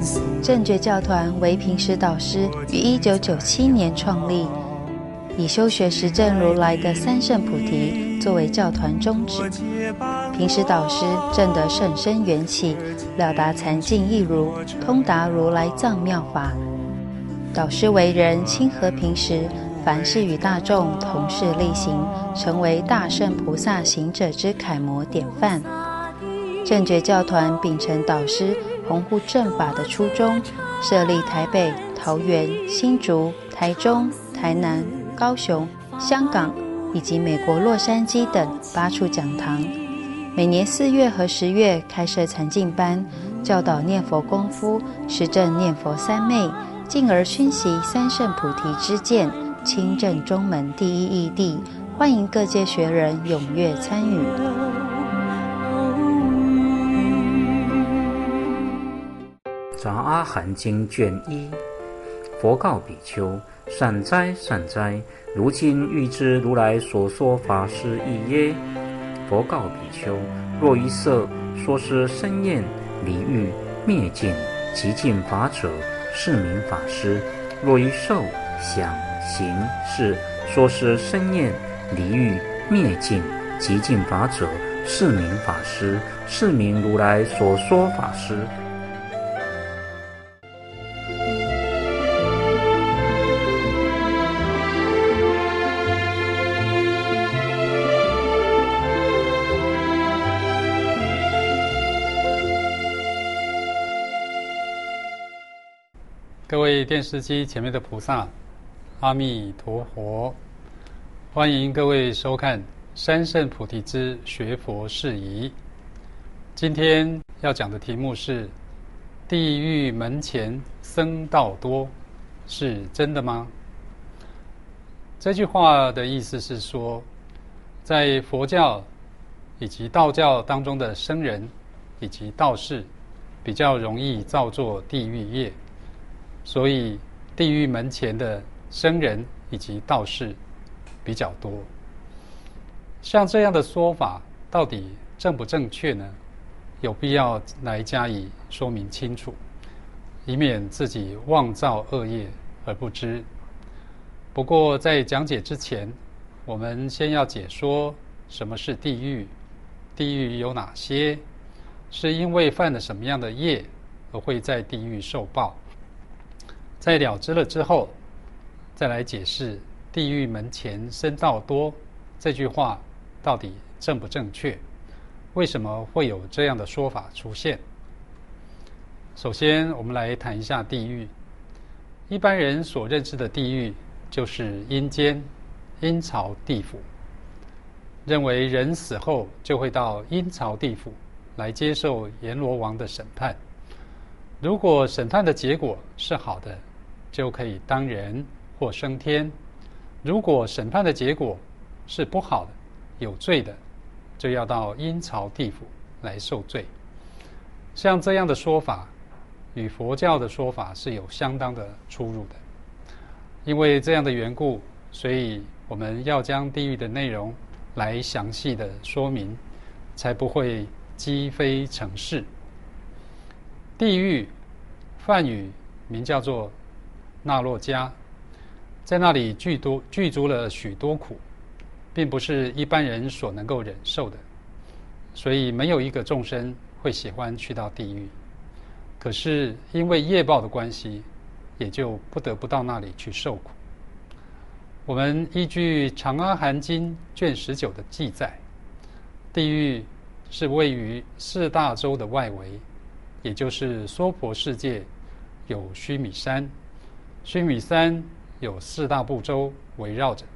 正觉教团为平时导师于1997年创立，以修学实证如来的三圣菩提作为教团宗旨。平时导师证得甚深缘起，了达禅境义如，通达如来藏妙法。导师为人亲和平时，凡事与大众同事力行，成为大圣菩萨行者之楷模典范。正觉教团秉承导师弘护正法的初衷，设立台北、桃园、新竹、台中、台南、高雄、香港以及美国洛杉矶等8处讲堂，每年4月和10月开设禅境班，教导念佛功夫，实证念佛三昧，进而熏习三圣菩提之见，亲证中门第一义谛，欢迎各界学人踊跃参与。 杂阿含经卷1，佛告比丘：善哉善哉，如今欲知如来所说法是义耶？佛告比丘：若一色说是身厌离欲灭尽极尽法者，是名法师；若一受想行识说是身厌离欲灭尽极尽法者，是名法师，是名如来所说法师。 各位电视机前面的菩萨，阿弥陀佛！欢迎各位收看三圣菩提之学佛事宜。今天要讲的题目是：地狱门前僧道多，是真的吗？这句话的意思是说，在佛教以及道教当中的僧人以及道士，比较容易造作地狱业。所以地狱门前的僧人以及道士比较多。像这样的说法到底正不正确呢？有必要来加以说明清楚，以免自己妄造恶业而不知。不过在讲解之前，我们先要解说什么是地狱，地狱有哪些，是因为犯了什么样的业而会在地狱受报。在了知了之后，再来解释地狱门前僧道多这句话到底正不正确，为什么会有这样的说法出现。首先我们来谈一下地狱。一般人所认知的地狱就是阴间、阴曹地府，认为人死后就会到阴曹地府来接受阎罗王的审判。如果审判的结果是好的，就可以当人或升天；如果审判的结果是不好的、有罪的，就要到阴曹地府来受罪。像这样的说法与佛教的说法是有相当的出入的。因为这样的缘故，所以我们要将地狱的内容来详细的说明，才不会积非成是。地狱梵语名叫做那洛迦，在那里具足了许多苦，并不是一般人所能够忍受的，所以没有一个众生会喜欢去到地狱。可是因为业报的关系，也就不得不到那里去受苦。我们依据《长阿含经》卷19的记载，地狱是位于4大洲的外围，也就是娑婆世界有须弥山，须弥山有4大部洲围绕着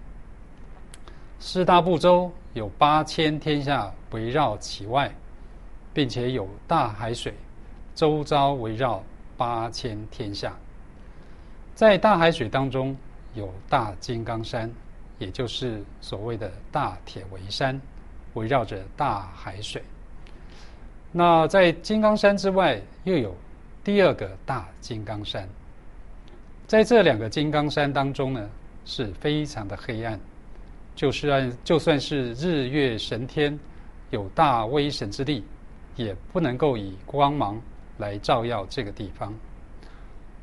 ，4大部洲有8000天下围绕其外，并且有大海水周遭围绕8000天下。在大海水当中有大金刚山，也就是所谓的大铁围山，围绕着大海水。那在金刚山之外又有第2个大金刚山。在这2个金刚山当中呢，是非常的黑暗，就算是日月神天有大威神之力，也不能够以光芒来照耀这个地方。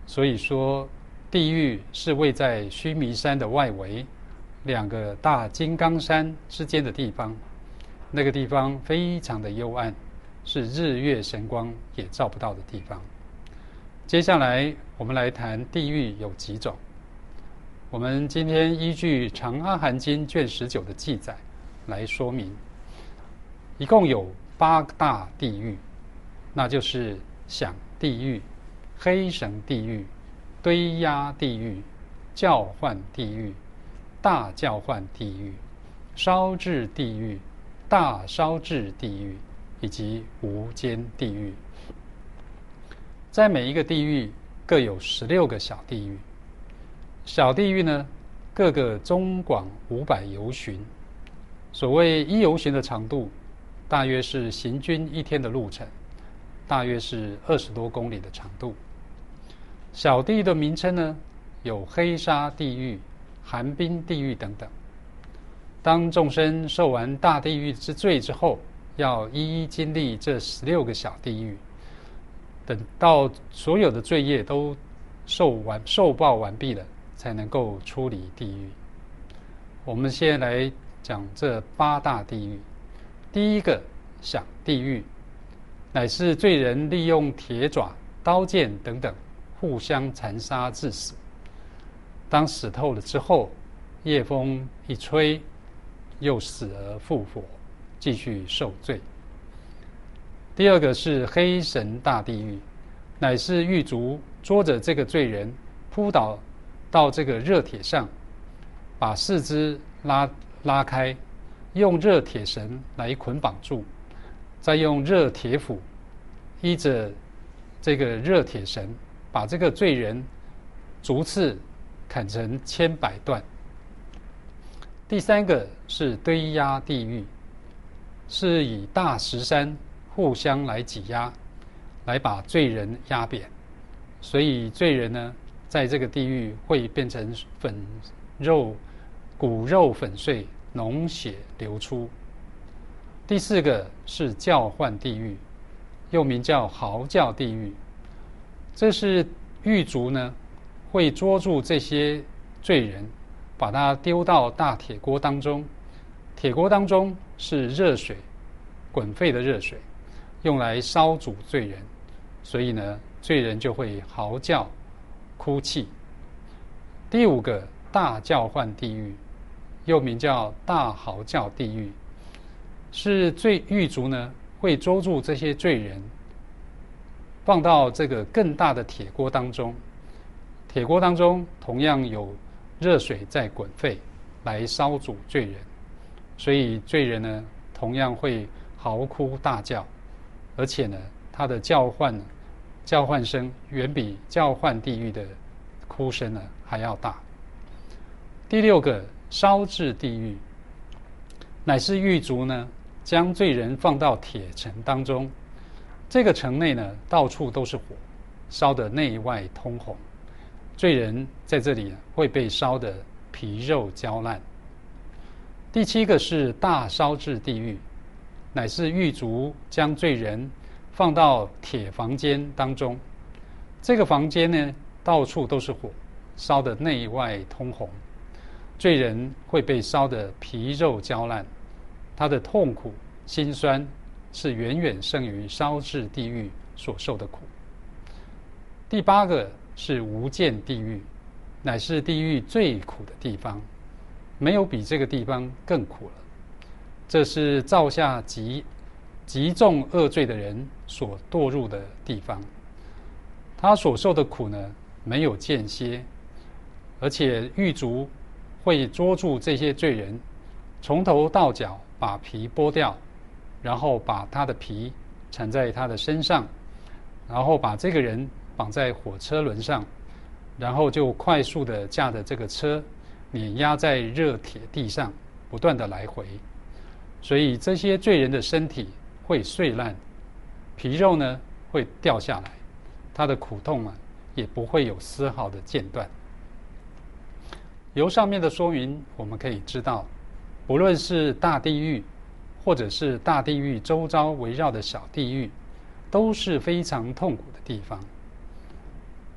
所以说地狱是位在须弥山的外围2个大金刚山之间的地方，那个地方非常的幽暗，是日月神光也照不到的地方。接下来我们来谈地狱有几种。我们今天依据《长阿含经》卷19的记载来说明，一共有8大地狱，那就是响地狱、黑绳地狱、堆压地狱、叫唤地狱、大叫唤地狱、烧制地狱、大烧制地狱以及无间地狱。在每一个地狱各有16个小地狱。小地狱呢，各个中广500由旬。所谓1由旬的长度，大约是行军1天的路程，大约是20多公里的长度。小地狱的名称呢，有黑沙地狱、寒冰地狱等等。当众生受完大地狱之罪之后，要一一经历这16个小地狱，等到所有的罪业都受报完毕了，才能够出离地狱。我们先来讲这8大地狱。第一个响地狱，乃是罪人利用铁爪、刀剑等等互相残杀致死。当死透了之后，夜风一吹，又死而复活，继续受罪。第二个是黑绳大地狱，乃是狱卒捉着这个罪人扑倒到这个热铁上，把四肢拉开，用热铁绳来捆绑住，再用热铁斧依着这个热铁绳，把这个罪人逐次砍成千百段。第三个是堆压地狱，是以大石山互相来挤压，来把罪人压扁，所以罪人呢，在这个地狱会变成骨肉粉碎，脓血流出。第四个是叫唤地狱，又名叫嚎叫地狱。这是狱卒呢，会捉住这些罪人，把他丢到大铁锅当中。铁锅当中是热水，滚沸的热水，用来烧煮罪人，所以呢，罪人就会嚎叫、哭泣。第五个大叫唤地狱，又名叫大嚎叫地狱，是狱卒呢会捉住这些罪人，放到这个更大的铁锅当中。铁锅当中同样有热水在滚沸，来烧煮罪人，所以罪人呢同样会嚎哭大叫，而且呢他的叫唤声远比叫唤地狱的哭声呢还要大。第六个烧制地狱，乃是狱卒呢将罪人放到铁城当中，这个城内呢到处都是火，烧得内外通红，罪人在这里会被烧得皮肉焦烂。第七个是大烧制地狱，乃是狱卒将罪人放到铁房间当中，这个房间呢到处都是火，烧得内外通红，罪人会被烧得皮肉焦烂，他的痛苦辛酸是远远胜于烧制地狱所受的苦。第八个是无间地狱，乃是地狱最苦的地方，没有比这个地方更苦了。这是造下极重恶罪的人所堕入的地方，他所受的苦呢没有间歇，而且狱卒会捉住这些罪人，从头到脚把皮剥掉，然后把他的皮缠在他的身上，然后把这个人绑在火车轮上，然后就快速的驾着这个车碾压在热铁地上，不断的来回。所以这些罪人的身体会碎烂，皮肉呢会掉下来，他的苦痛也不会有丝毫的间断。由上面的说明我们可以知道，不论是大地狱或者是大地狱周遭围绕的小地狱，都是非常痛苦的地方。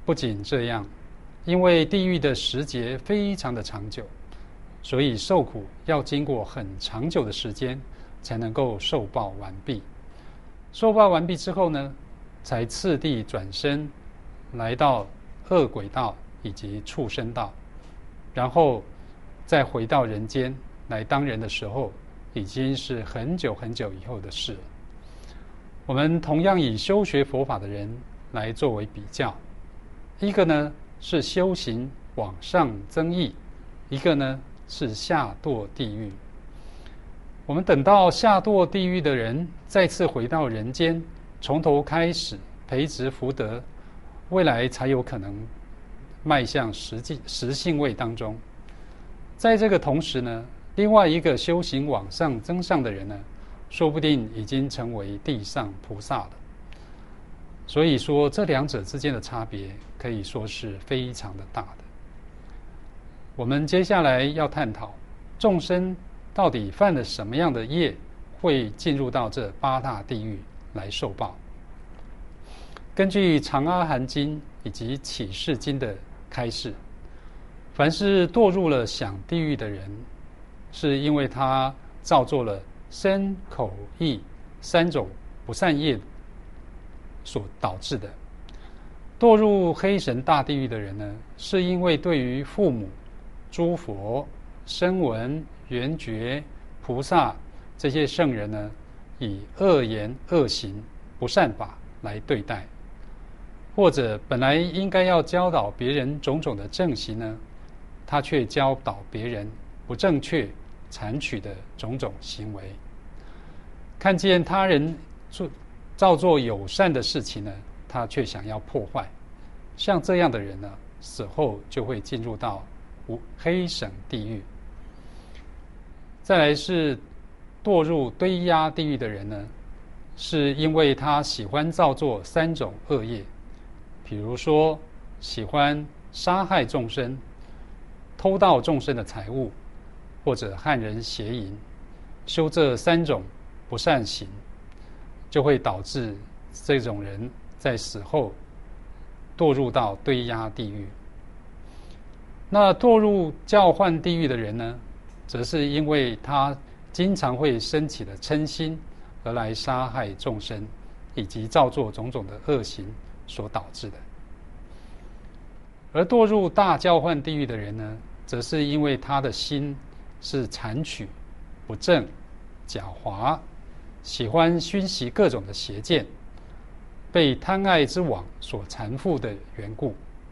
不仅这样，因为地狱的时节非常的长久，所以受苦要经过很长久的时间才能够受报完毕。受报完毕之后呢，才次第转身来到恶鬼道以及畜生道，然后再回到人间来当人的时候，已经是很久很久以后的事了。我们同样以修学佛法的人来作为比较，一个呢是修行往上增益，一个呢是下堕地狱。我们等到下堕地狱的人再次回到人间，从头开始培植福德，未来才有可能迈向实性位当中。在这个同时呢，另外一个修行往上增上的人呢，说不定已经成为地上菩萨了。所以说，这两者之间的差别可以说是非常的大的。我们接下来要探讨众生到底犯了什么样的业，会进入到这八大地狱来受报。根据《长阿含经》以及《启示经》的开示，凡是堕入了想地狱的人，是因为他造作了身口意三种不善业所导致的。堕入黑神大地狱的人呢，是因为对于父母、诸佛、声闻、缘觉、菩萨这些圣人呢，以恶言恶行不善法来对待，或者本来应该要教导别人种种的正行呢，他却教导别人不正确残取的种种行为。看见他人造作友善的事情呢，他却想要破坏。像这样的人呢，死后就会进入到黑省地狱。再来是堕入堆压地狱的人呢，是因为他喜欢造作三种恶业，比如说喜欢杀害众生、偷盗众生的财物，或者和人邪淫，修这三种不善行，就会导致这种人在死后堕入到堆压地狱。那堕入教唤地狱的人呢，则是因为他经常会升起的嗔心而来杀害众生，以及造作种种的恶行所导致的。而堕入大教唤地狱的人呢，则是因为他的心是残取、不正、狡猾，喜欢熏习各种的邪见，被贪爱之网所缠缚的缘故。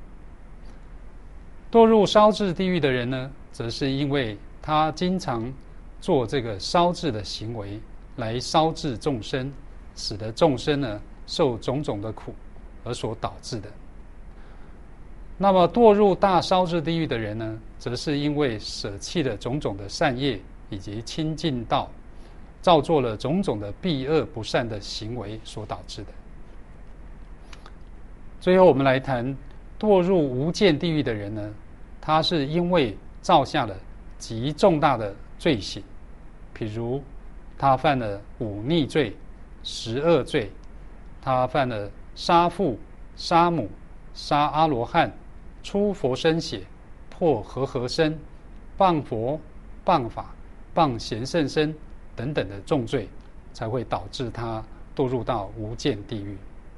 堕入烧制地狱的人呢，则是因为他经常做这个烧制的行为，来烧制众生，使得众生呢受种种的苦而所导致的。那么堕入大烧制地狱的人呢，则是因为舍弃了种种的善业以及清净道，造作了种种的避恶不善的行为所导致的。最后我们来谈堕入无间地狱的人呢，他是因为造下了极重大的罪行，譬如他犯了忤逆罪、十恶罪，他犯了杀父、杀母、杀阿罗汉、出佛身血、破和合身、谤佛、谤法、谤贤圣身等等的重罪，才会导致他堕入到无间地狱。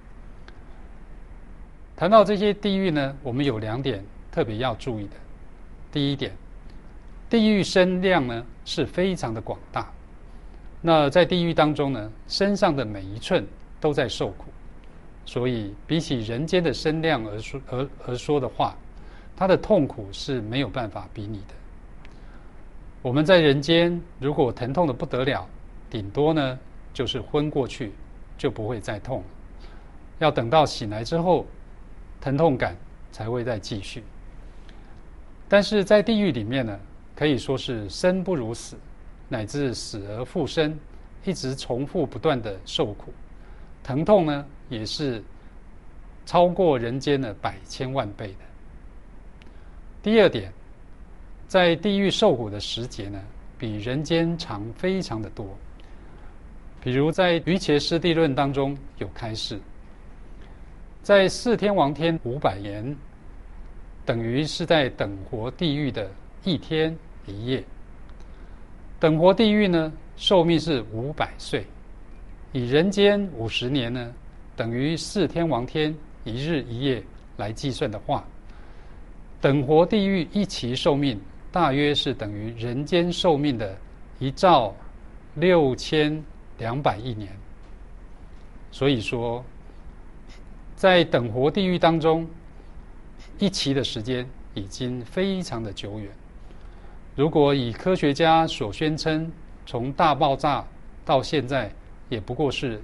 谈到这些地狱呢，我们有两点特别要注意的。第一点，地狱身量呢是非常的广大，那在地狱当中呢，身上的每一寸都在受苦，所以比起人间的身量而说的话，他的痛苦是没有办法比拟的。我们在人间如果疼痛的不得了，顶多呢就是昏过去，就不会再痛了，要等到醒来之后，疼痛感才会再继续。但是在地狱里面呢，可以说是生不如死，乃至死而复生，一直重复不断的受苦，疼痛呢也是超过人间的100千万倍的。第二点，在地狱受苦的时节呢，比人间长非常的多。比如在《瑜伽师地论》当中有开示， 在四天王天500年，等于是在等活地狱的1天1夜。等活地狱呢，寿命是500岁，以人间50年呢，等于4天王天1日1夜来计算的话，等活地狱一期寿命大约是等于人间寿命的1.62亿年。所以说，在等活地狱当中，一期的时间已经非常的久远。如果以科学家所宣称，从大爆炸到现在也不过是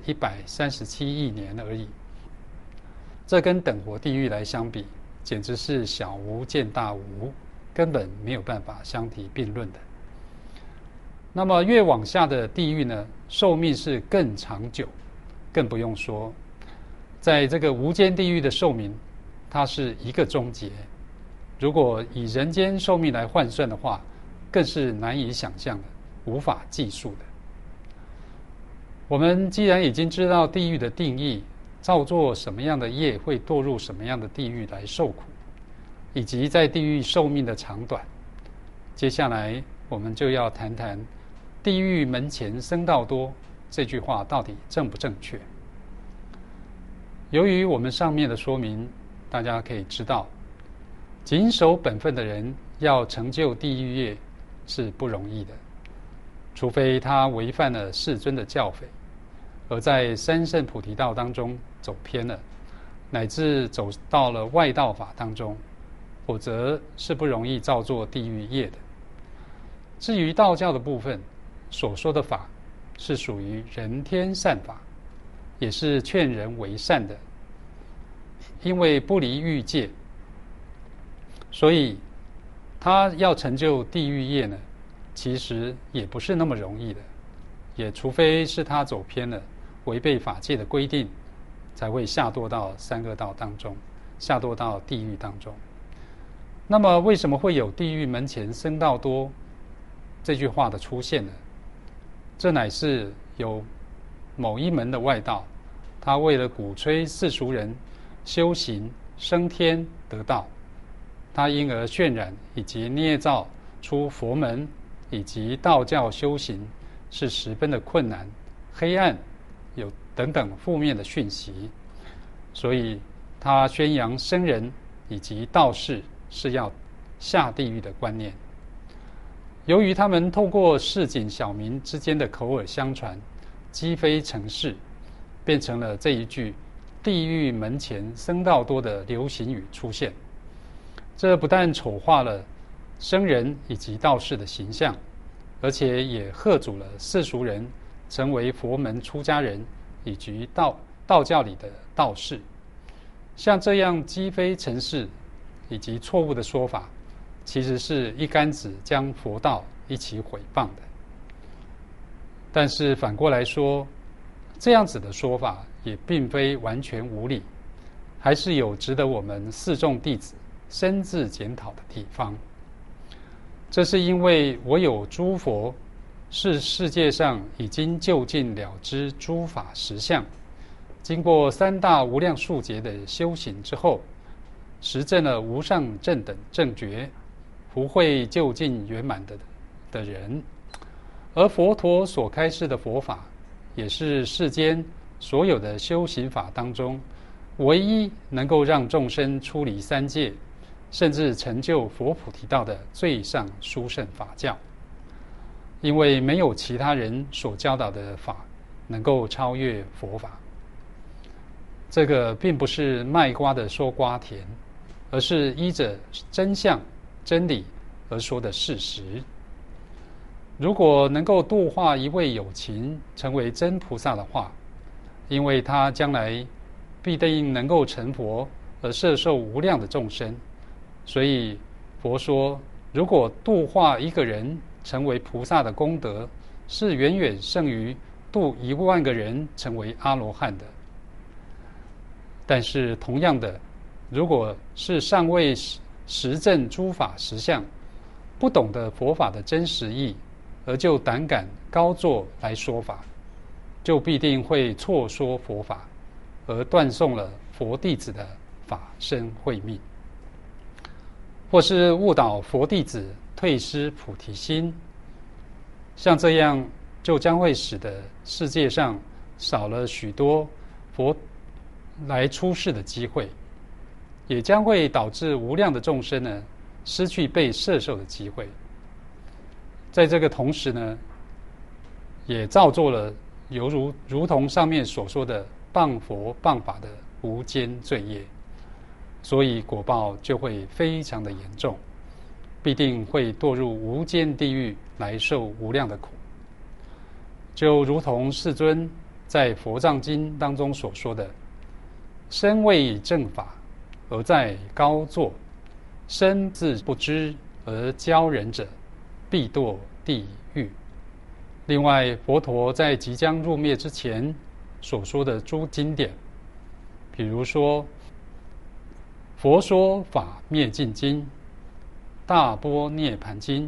137亿年而已，这跟等活地狱来相比，简直是小巫见大巫，根本没有办法相提并论的。那么越往下的地狱呢，寿命是更长久，更不用说，在这个无间地狱的寿命，它是一个终结。如果以人间寿命来换算的话，更是难以想象的，无法计数的。我们既然已经知道地狱的定义，造作什么样的业会堕入什么样的地狱来受苦，以及在地狱寿命的长短，接下来我们就要谈谈地狱门前僧道多这句话到底正不正确。由于我们上面的说明，大家可以知道，谨守本分的人要成就地狱业是不容易的，除非他违反了世尊的教诲，而在三圣菩提道当中走偏了，乃至走到了外道法当中，否则是不容易造作地狱业的。至于道教的部分所说的法，是属于人天善法，也是劝人为善的。因为不离欲界，所以他要成就地狱业呢，其实也不是那么容易的，也除非是他走偏了，违背法界的规定，才会下堕到三恶道当中，下堕到地狱当中。那么为什么会有地狱门前僧道多这句话的出现呢？这乃是有某一门的外道，他为了鼓吹世俗人修行升天得道，他因而渲染以及捏造出佛门以及道教修行是十分的困难、黑暗，有等等负面的讯息，所以他宣扬僧人以及道士是要下地狱的观念。由于他们透过市井小民之间的口耳相传，积非成市，变成了这一句地狱门前僧道多的流行语出现。这不但丑化了僧人以及道士的形象，而且也吓阻了世俗人成为佛门出家人以及道教里的道士。像这样积非成是以及错误的说法，其实是一竿子将佛道一起毁谤的。但是反过来说，这样子的说法也并非完全无理，还是有值得我们四众弟子深自检讨的地方。这是因为我有诸佛是世界上已经究竟了知诸法实相，经过三大无量数劫的修行之后，实证了无上正等正觉，福慧究竟圆满的人。而佛陀所开示的佛法，也是世间所有的修行法当中，唯一能够让众生出离三界，甚至成就佛菩提道的最上殊胜法教。因为没有其他人所教导的法能够超越佛法。这个并不是卖瓜的说瓜甜，而是依着真相真理而说的事实。如果能够度化一位有情成为真菩萨的话，因为他将来必定能够成佛而摄受无量的众生，所以佛说，如果度化一个人成为菩萨的功德，是远远胜于度10000个人成为阿罗汉的。但是同样的，如果是尚未实证诸法实相，不懂得佛法的真实义，而就胆敢高坐来说法，就必定会错说佛法，而断送了佛佛弟子的法身慧命，或是误导佛弟子退失菩提心。像这样就将会使得世界上少了许多佛来出世的机会，也将会导致无量的众生呢失去被摄受的机会。在这个同时呢，也造作了如同上面所说的谤佛谤法的无间罪业，所以果报就会非常的严重，必定会堕入无间地狱来受无量的苦。就如同世尊在佛藏经当中所说的，身为正法而在高座，身自不知而教人者，必堕地狱。另外，佛陀在即将入灭之前所说的诸经典，比如说《佛说法灭尽经》、《大般涅盘经》、《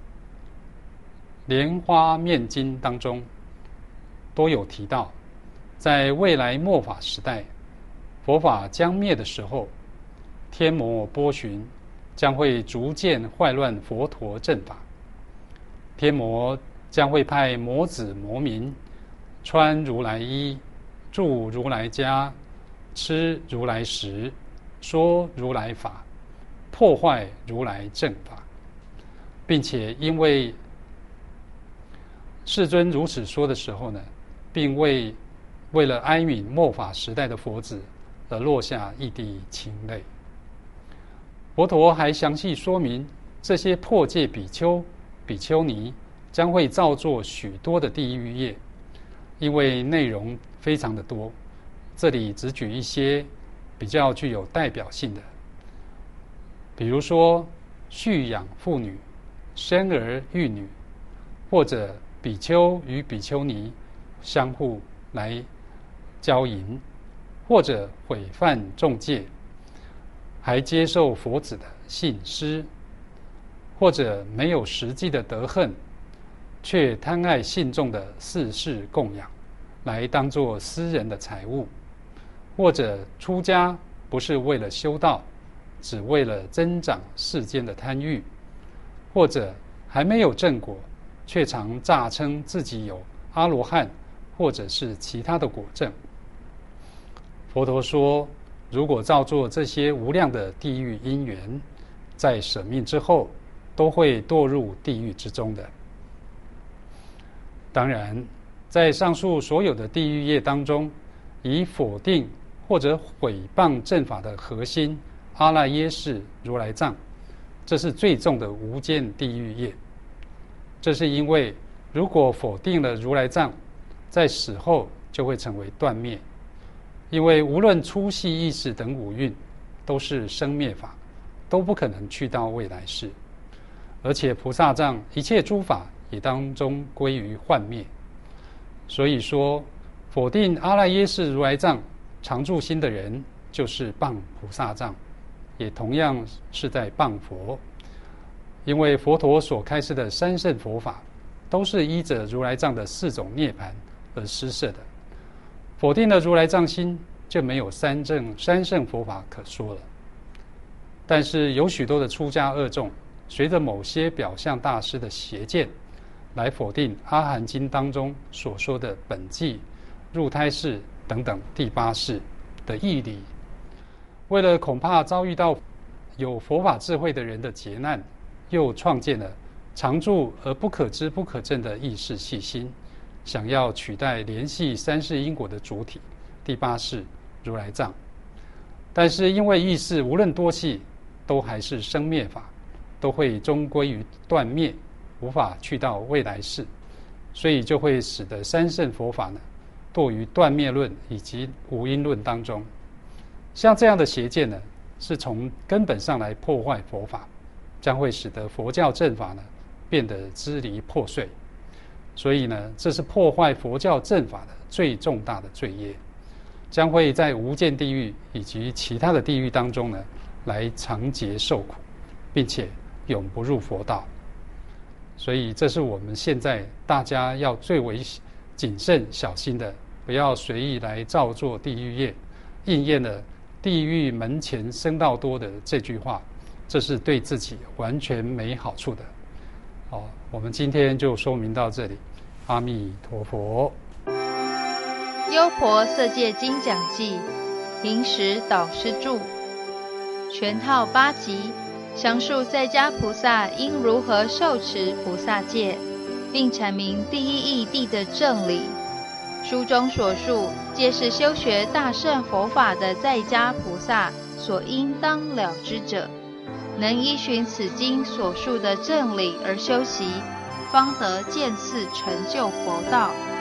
莲花面经》当中，都有提到，在未来末法时代，佛法将灭的时候，天魔波旬将会逐渐坏乱佛陀正法。天魔将会派魔子魔民穿如来衣，住如来家，吃如来食，说如来法，破坏如来正法，并且因为世尊如此说的时候呢，并为了哀悯末法时代的佛子而落下一滴清泪。佛陀还详细说明，这些破戒比丘、比丘尼将会造作许多的地狱业，因为内容非常的多，这里只举一些比较具有代表性的，比如说蓄养妇女、生儿育女，或者比丘与比丘尼相互来交淫，或者毁犯众戒，还接受佛子的信施，或者没有实际的德行，却贪爱信众的世事供养，来当作私人的财物，或者出家不是为了修道，只为了增长世间的贪欲，或者还没有正果，却常诈称自己有阿罗汉或者是其他的果证。佛陀说，如果造作这些无量的地狱因缘，在舍命之后都会堕入地狱之中的。当然，在上述所有的地狱业当中，以否定或者毁谤正法的核心阿赖耶识如来藏，这是最重的无间地狱业。这是因为如果否定了如来藏，在死后就会成为断灭，因为无论粗细意识等五蕴都是生灭法，都不可能去到未来世，而且菩萨藏一切诸法也当中归于幻灭。所以说，否定阿赖耶识如来藏常住心的人，就是谤菩萨藏，也同样是在谤佛。因为佛陀所开示的三圣佛法，都是依着如来藏的四种涅槃而施设的。否定了如来藏心，就没有三圣佛法可说了。但是有许多的出家恶众，随着某些表象大师的邪见，来否定阿含经当中所说的本纪、入胎世等等第八世的义理。为了恐怕遭遇到有佛法智慧的人的劫难，又创建了常住而不可知不可证的意识细心，想要取代联系三世因果的主体第八世如来藏。但是因为意识无论多细，都还是生灭法，都会终归于断灭，无法去到未来世，所以就会使得三圣佛法呢堕于断灭论以及无因论当中。像这样的邪见呢，是从根本上来破坏佛法，将会使得佛教正法呢变得支离破碎。所以呢，这是破坏佛教正法的最重大的罪业，将会在无间地狱以及其他的地狱当中呢来长劫受苦，并且永不入佛道。所以这是我们现在大家要最为谨慎小心的，不要随意来造作地狱业，应验了地狱门前僧道多的这句话，这是对自己完全没好处的。好，我们今天就说明到这里。阿弥陀佛。 优婆塞戒经讲记，平时导师著，全套8集，详述在家菩萨应如何受持菩萨戒，并阐明第一义谛的正理。书中所述，皆是修学大乘佛法的在家菩萨所应当了知者，能依循此经所述的正理而修习，方得见次成就佛道。